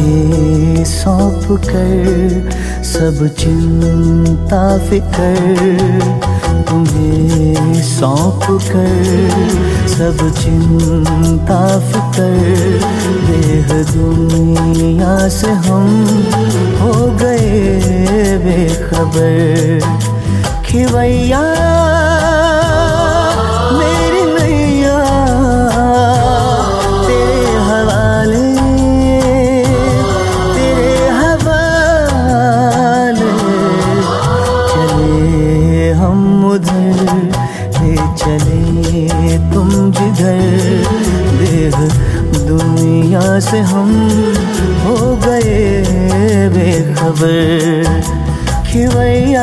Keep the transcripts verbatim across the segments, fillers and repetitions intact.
तुम्हें सौंप कर सब चिंता फिकर, तुम्हें सौंप कर सब चिंता फिकर, देह दुनिया से हम हो गए बेखबर। खिवैया मेरी नैया तेरे हवाले, तेरे हवाले, चले हम उधर ले चले तुम जिधर, देह दुनिया से हम हो गए बेखबर। खिवैया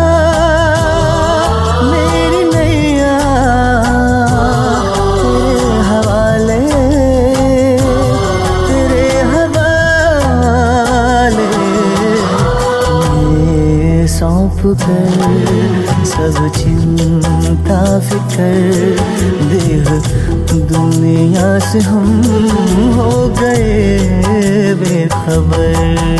मेरी नैया तेरे हवाले, तेरे हवाले, तुम्हें सौंप कर सब चिंता फिकर, देह दुनिया से हम हो गए बेखबर।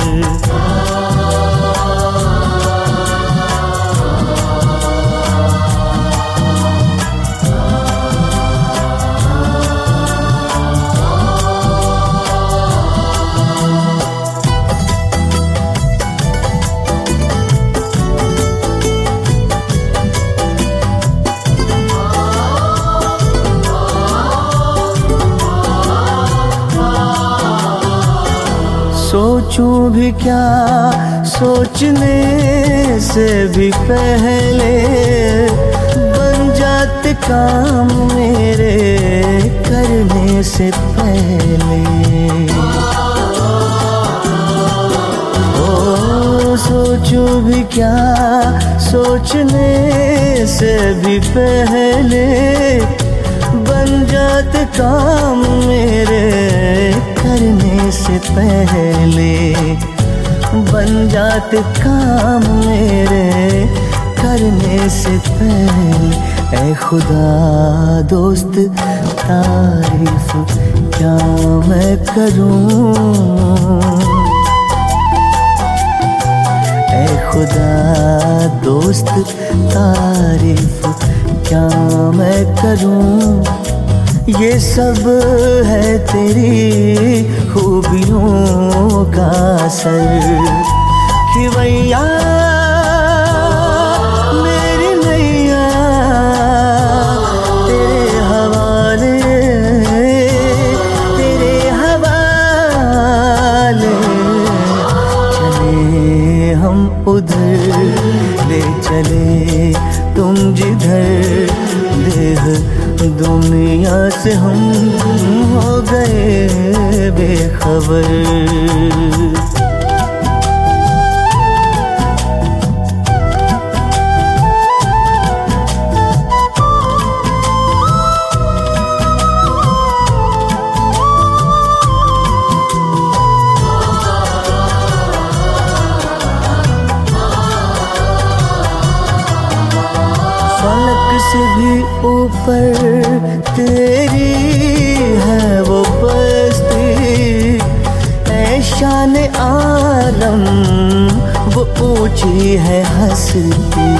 सोचूं भी क्या सोचने से भी पहले, बन जाते काम मेरे करने से पहले। ओ सोचूं भी क्या सोचने से भी पहले, बन जाते काम मेरे करने से पहले, बन जाते काम मेरे करने से पहले। ऐ खुदा दोस्त तारीफ क्या मैं करूं, ऐ खुदा दोस्त तारीफ क्या मैं करूं, ये सब है तेरी खूबियों का असर। खिवैया मेरी नैया तेरे हवाले, तेरे हवाले, चले हम उधर ले चले तुम जिधर, देह दुनिया से हम हो गए बेखबर। फलक से भी ऊपर तेरी है वो बस्ती, ऐ शान आलम वो ऊंची है हस्ती।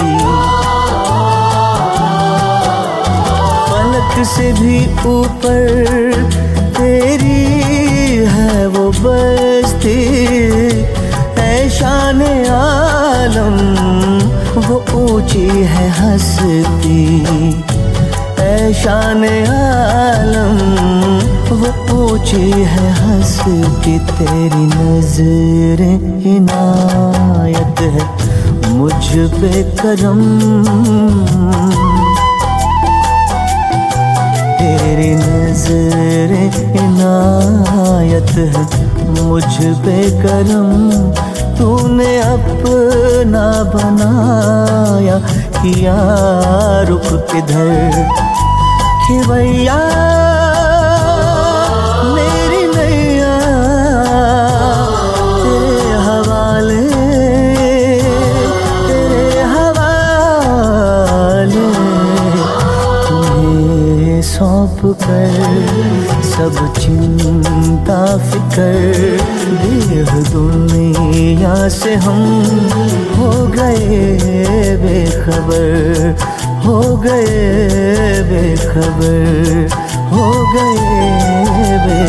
फलक से भी ऊपर तेरी है वो बस्ती, ऐ शान आलम वो ऊंची है हस्ती, ऐ शान आलम वो ऊंची है हस्ती। तेरी नज़रें इनायत है मुझ पे करम, तेरी नज़रें इनायत है मुझ पे करम, तूने अपना बनाया किया रुख किधर। खिवैया मेरी नैया तेरे हवाले, तेरे हवाले, तुम्हें सौंप कर सब चिंता फिकर, देह दुनिया से हम हो गए बेखबर, हो गए बेखबर, हो गए बेखबर।